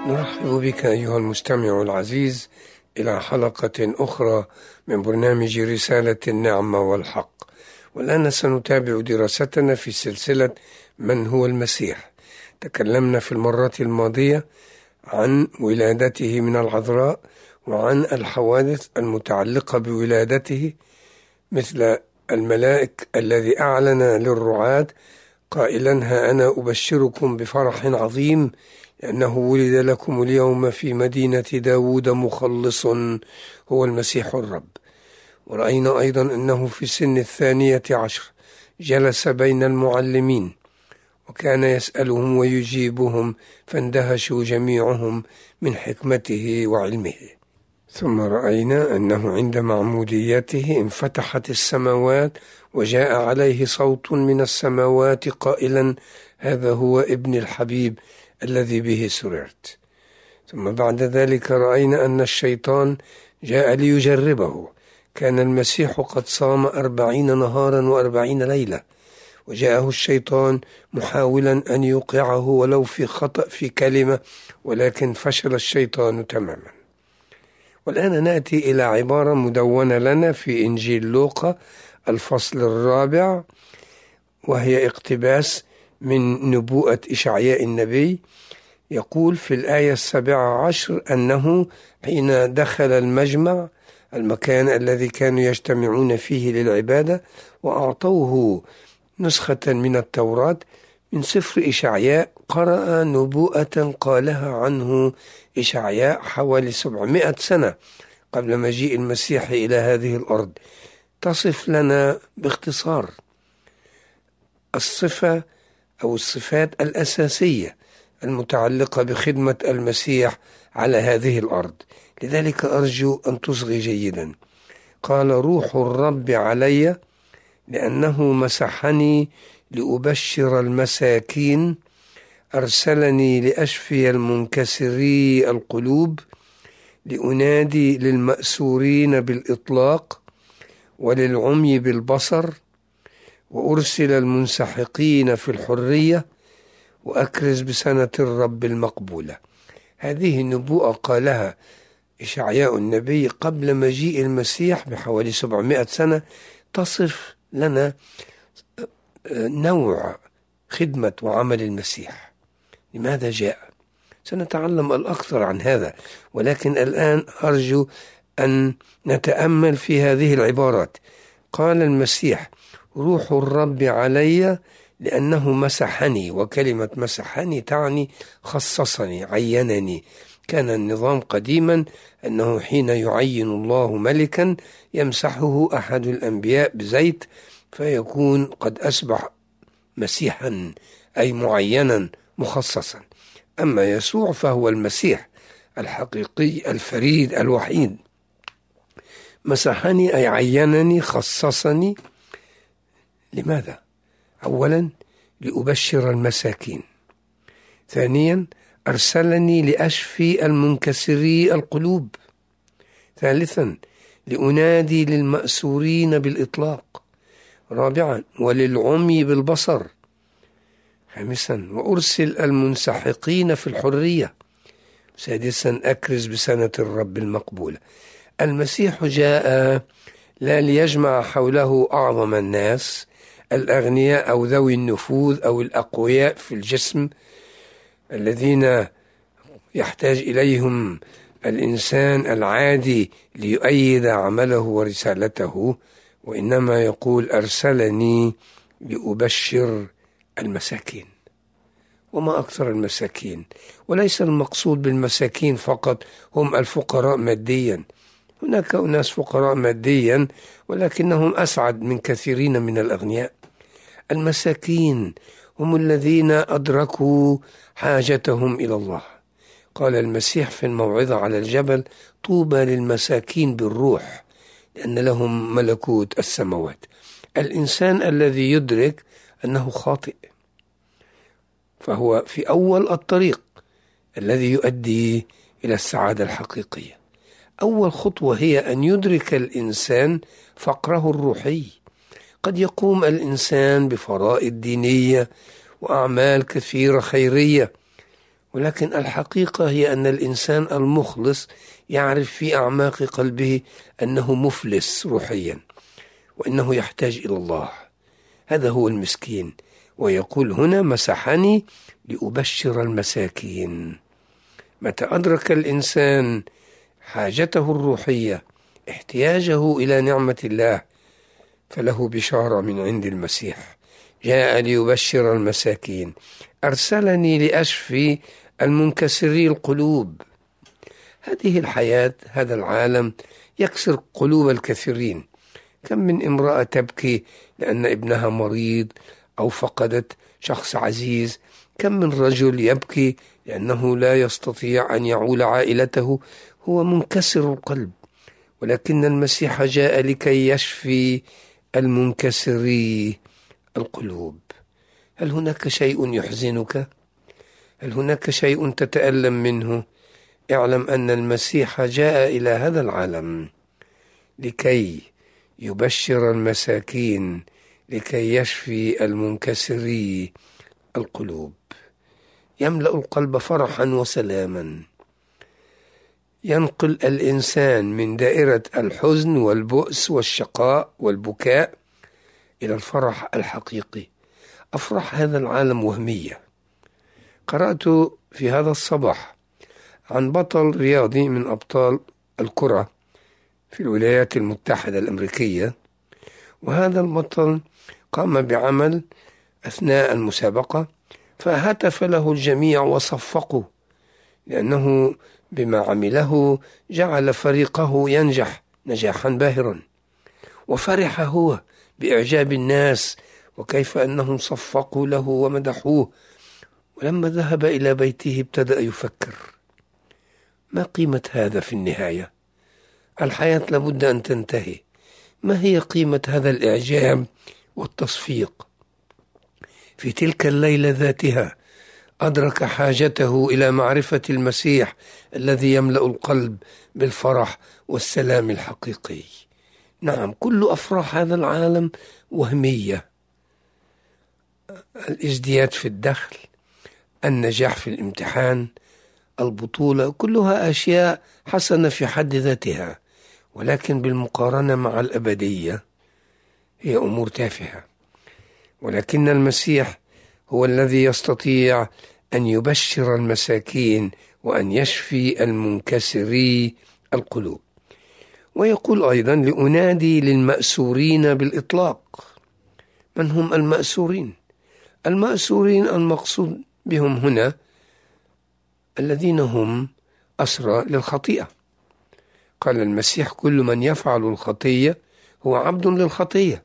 نرحب بك أيها المستمع العزيز إلى حلقة أخرى من برنامج رسالة النعمة والحق. والآن سنتابع دراستنا في سلسلة من هو المسيح. تكلمنا في المرات الماضية عن ولادته من العذراء وعن الحوادث المتعلقة بولادته، مثل الملاك الذي أعلن للرعاة قائلا: ها أنا أبشركم بفرح عظيم لأنه ولد لكم اليوم في مدينة داود مخلص هو المسيح الرب. ورأينا أيضا أنه في سن 12 جلس بين المعلمين وكان يسألهم ويجيبهم، فاندهشوا جميعهم من حكمته وعلمه. ثم رأينا أنه عند معموديته انفتحت السماوات وجاء عليه صوت من السماوات قائلا: هذا هو ابن الحبيب الذي به سررت. ثم بعد ذلك رأينا أن الشيطان جاء ليجربه. كان المسيح قد صام 40 نهارا و40 ليلة، وجاءه الشيطان محاولا أن يوقعه ولو في خطأ في كلمة، ولكن فشل الشيطان تماما. والآن نأتي إلى عبارة مدونة لنا في إنجيل لوقا الفصل 4، وهي اقتباس من نبوءة إشعياء النبي. يقول في الآية 17 أنه حين دخل المجمع، المكان الذي كانوا يجتمعون فيه للعبادة، وأعطوه نسخة من التوراة من سفر إشعياء، قرأ نبوءة قالها عنه إشعياء حوالي 700 سنة قبل مجيء المسيح إلى هذه الأرض، تصف لنا باختصار الصفة أو الصفات الأساسية المتعلقة بخدمة المسيح على هذه الأرض. لذلك أرجو أن تصغي جيدا. قال: روح الرب علي لأنه مسحني لأبشر المساكين، أرسلني لأشفي المنكسري القلوب، لأنادي للمأسورين بالإطلاق وللعمي بالبصر، وأرسل المنسحقين في الحرية، وأكرز بسنة الرب المقبولة. هذه النبوءة قالها إشعياء النبي قبل مجيء المسيح بحوالي 700 سنة، تصف لنا نوع خدمة وعمل المسيح. لماذا جاء؟ سنتعلم الأكثر عن هذا، ولكن الآن أرجو أن نتأمل في هذه العبارات. قال المسيح: روح الرب علي لأنه مسحني. وكلمة مسحني تعني خصصني، عينني. كان النظام قديما أنه حين يعين الله ملكا يمسحه أحد الأنبياء بزيت فيكون قد أصبح مسيحا، أي معينا مخصصا. أما يسوع فهو المسيح الحقيقي الفريد الوحيد. مسحني أي عينني، خصصني. لماذا؟ أولا لأبشر المساكين، ثانيا أرسلني لأشفي المنكسري القلوب، ثالثا لأنادي للمأسورين بالإطلاق، رابعا وللعمي بالبصر، خامسا وأرسل المنسحقين في الحرية، سادسا أكرز بسنة الرب المقبولة. المسيح جاء لا ليجمع حوله أعظم الناس، الأغنياء أو ذوي النفوذ أو الأقوياء في الجسم الذين يحتاج إليهم الإنسان العادي ليؤيد عمله ورسالته، وإنما يقول: أرسلني لأبشر المساكين. وما أكثر المساكين؟ وليس المقصود بالمساكين فقط هم الفقراء ماديا، هناك أناس فقراء ماديا ولكنهم أسعد من كثيرين من الأغنياء. المساكين هم الذين أدركوا حاجتهم إلى الله. قال المسيح في الموعظة على الجبل: طوبى للمساكين بالروح لأن لهم ملكوت السماوات. الإنسان الذي يدرك أنه خاطئ فهو في أول الطريق الذي يؤدي إلى السعادة الحقيقية. أول خطوة هي أن يدرك الإنسان فقره الروحي. قد يقوم الإنسان بفرائض دينية وأعمال كثيرة خيرية، ولكن الحقيقة هي أن الإنسان المخلص يعرف في أعماق قلبه أنه مفلس روحيا، وأنه يحتاج إلى الله. هذا هو المسكين، ويقول هنا: مسحني لأبشر المساكين. متى أدرك الإنسان حاجته الروحية، احتياجه إلى نعمة الله، فله بشارة من عند المسيح: جاء ليبشر المساكين، أرسلني لأشفي المنكسري القلوب. هذه الحياة، هذا العالم يكسر قلوب الكثيرين. كم من امرأة تبكي لأن ابنها مريض أو فقدت شخص عزيز، كم من رجل يبكي لأنه لا يستطيع أن يعول عائلته، هو منكسر القلب. ولكن المسيح جاء لكي يشفي المنكسري القلوب. هل هناك شيء يحزنك؟ هل هناك شيء تتألم منه؟ اعلم أن المسيح جاء إلى هذا العالم لكي يبشر المساكين، لكي يشفي المنكسري القلوب. يملأ القلب فرحا وسلاما، ينقل الإنسان من دائرة الحزن والبؤس والشقاء والبكاء إلى الفرح الحقيقي. أفراح هذا العالم وهمية. قرأت في هذا الصباح عن بطل رياضي من أبطال الكرة في الولايات المتحدة الأمريكية، وهذا البطل قام بعمل أثناء المسابقة، فهتف له الجميع وصفقوا، لأنه بما عمله جعل فريقه ينجح نجاحا باهرا. وفرح هو بإعجاب الناس وكيف أنهم صفقوا له ومدحوه. ولما ذهب إلى بيته ابتدأ يفكر: ما قيمة هذا في النهاية؟ الحياة لابد أن تنتهي. ما هي قيمة هذا الإعجاب والتصفيق؟ في تلك الليلة ذاتها أدرك حاجته إلى معرفة المسيح الذي يملأ القلب بالفرح والسلام الحقيقي. نعم، كل أفراح هذا العالم وهمية. الازدياد في الدخل، النجاح في الامتحان، البطولة، كلها أشياء حسنة في حد ذاتها، ولكن بالمقارنة مع الأبدية هي أمور تافهة. ولكن المسيح هو الذي يستطيع أن يبشر المساكين وأن يشفي المنكسري القلوب. ويقول أيضا: لأنادي للمأسورين بالإطلاق. من هم المأسورين؟ المأسورين المقصود بهم هنا الذين هم أسرى للخطيئة. قال المسيح: كل من يفعل الخطية هو عبد للخطية.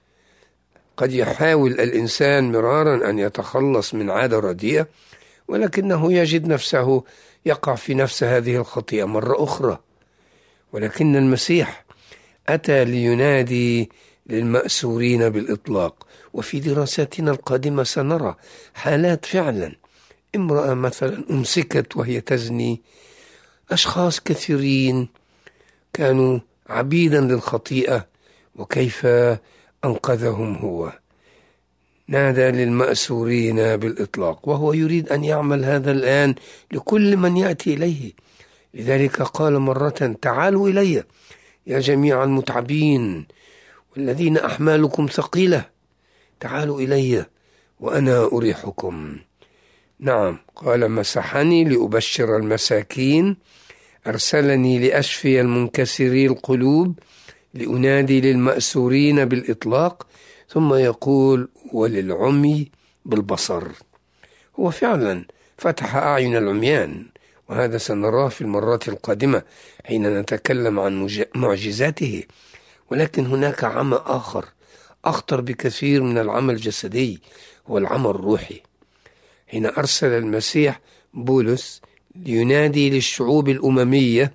قد يحاول الإنسان مرارا أن يتخلص من عادة رديئة، ولكنه يجد نفسه يقع في نفس هذه الخطيئة مرة أخرى. ولكن المسيح أتى لينادي للمأسورين بالإطلاق. وفي دراساتنا القادمة سنرى حالات فعلا، امرأة مثلا أمسكت وهي تزني، أشخاص كثيرين كانوا عبيدا للخطيئة، وكيف أنقذهم هو. نادى للمأسورين بالإطلاق، وهو يريد أن يعمل هذا الآن لكل من يأتي إليه. لذلك قال مرة: تعالوا إلي يا جميع المتعبين والذين أحمالكم ثقيلة، تعالوا إلي وأنا أريحكم. نعم، قال: مسحني لأبشر المساكين، أرسلني لأشفي المنكسري القلوب، لأنادي للمأسورين بالإطلاق. ثم يقول: وللعمي بالبصر. هو فعلا فتح أعين العميان، وهذا سنراه في المرات القادمة حين نتكلم عن معجزاته. ولكن هناك عمى آخر أخطر بكثير من العمى الجسدي، هو العمى الروحي. حين أرسل المسيح بولس لينادي للشعوب الأممية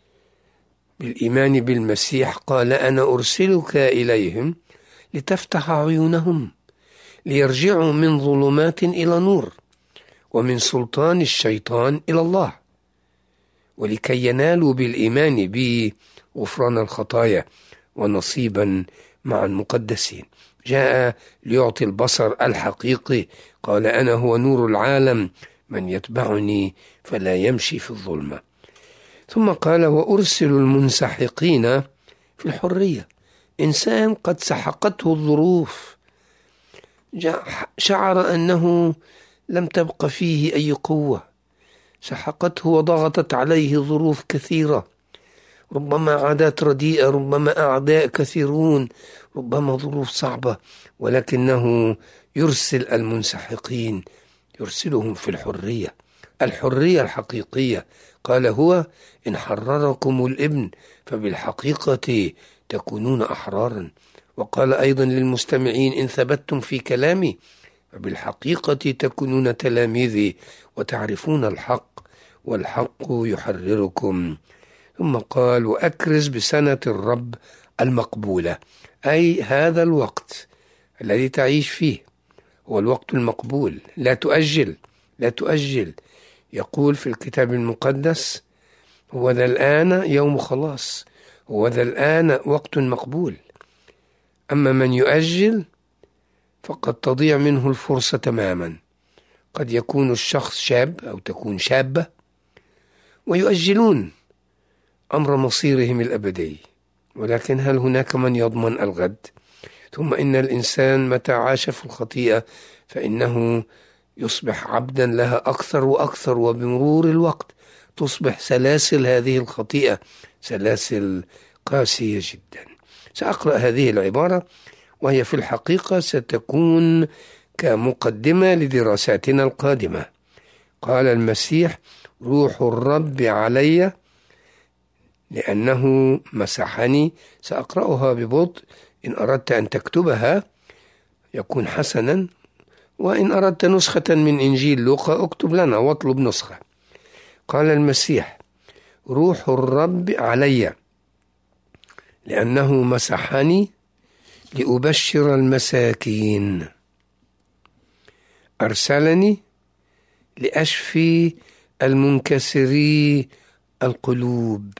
بالإيمان بالمسيح، قال: أنا أرسلك إليهم لتفتح عيونهم ليرجعوا من ظلمات إلى نور، ومن سلطان الشيطان إلى الله، ولكي ينالوا بالإيمان بي غفران الخطايا ونصيبا مع المقدسين. جاء ليعطي البصر الحقيقي. قال: أنا هو نور العالم، من يتبعني فلا يمشي في الظلمة. ثم قال: وأرسل المنسحقين في الحرية. إنسان قد سحقته الظروف، شعر أنه لم تبق فيه أي قوة، سحقته وضغطت عليه ظروف كثيرة، ربما عادات رديئة، ربما أعداء كثيرون، ربما ظروف صعبة، ولكنه يرسل المنسحقين، يرسلهم في الحرية، الحرية الحقيقية. قال: هو إن حرركم الابن فبالحقيقة تكونون أحرارا. وقال أيضا للمستمعين: إن ثبتتم في كلامي فبالحقيقة تكونون تلاميذي وتعرفون الحق والحق يحرركم. ثم قال: وأكرز بسنة الرب المقبولة، أي هذا الوقت الذي تعيش فيه هو الوقت المقبول، لا تؤجل، لا تؤجل. يقول في الكتاب المقدس: هو ذا الآن يوم خلاص، هو ذا الآن وقت مقبول. أما من يؤجل فقد تضيع منه الفرصة تماما. قد يكون الشخص شاب أو تكون شابة ويؤجلون أمر مصيرهم الأبدي، ولكن هل هناك من يضمن الغد؟ ثم إن الإنسان متى عاش في الخطيئة فإنه يصبح عبدا لها أكثر وأكثر، وبمرور الوقت تصبح سلاسل هذه الخطيئة سلاسل قاسية جدا. سأقرأ هذه العبارة وهي في الحقيقة ستكون كمقدمة لدراساتنا القادمة. قال المسيح: روح الرب علي لأنه مسحني. سأقرأها ببطء، إن أردت أن تكتبها يكون حسنا، وإن أردت نسخة من إنجيل لوقا اكتب لنا واطلب نسخة. قال المسيح: روح الرب علي لأنه مسحني لأبشر المساكين، أرسلني لأشفي المنكسري القلوب،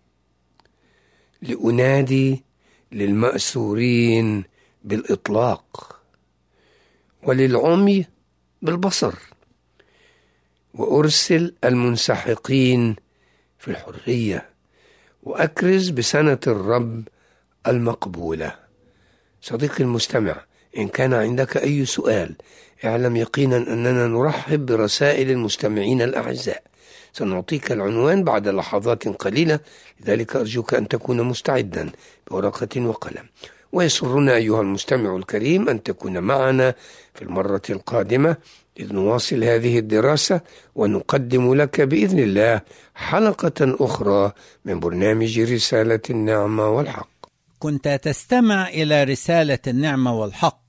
لأنادي للمأسورين بالإطلاق، وللعمي بالبصر، وأرسل المنسحقين في الحرية، وأكرز بسنة الرب المقبولة. صديقي المستمع، إن كان عندك أي سؤال اعلم يقينا أننا نرحب برسائل المستمعين الأعزاء. سنعطيك العنوان بعد لحظات قليلة، لذلك أرجوك أن تكون مستعدا بورقة وقلم. ويسرنا أيها المستمع الكريم أن تكون معنا في المرة القادمة إذ نواصل هذه الدراسة ونقدم لك بإذن الله حلقة أخرى من برنامج رسالة النعمة والحق. كنت تستمع إلى رسالة النعمة والحق